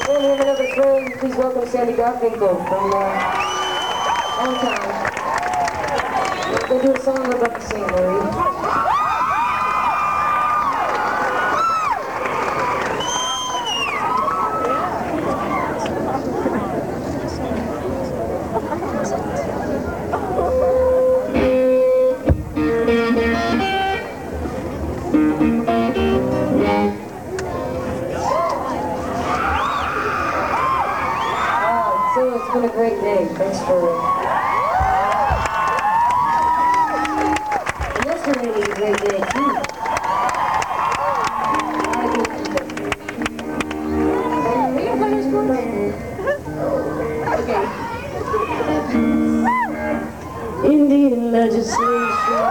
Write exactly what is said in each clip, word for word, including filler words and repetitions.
And we have another friend. Please welcome Sandy Garfinkel from uh, Hometown. We're going to do a song we're about to sing, Marie. It's been a great day. Thanks for it. Yesterday was a great day, too. Are you playing sports? Okay. Indian legislation.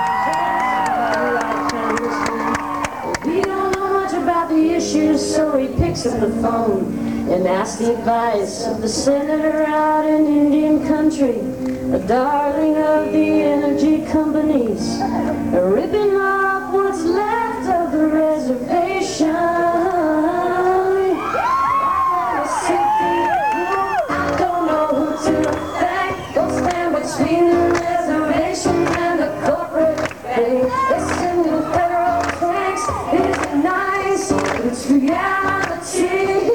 We don't know much about the issues, so he picks up the phone and ask the advice of the senator out in Indian country, a darling of the energy companies, ripping off what's left of the reservation. I don't know who to thank. Don't stand between the reservation and the corporate bank. They send in federal tanks. It's nice, it's reality.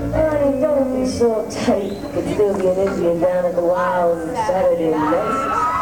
Still get Indian down at the Wild Saturday night.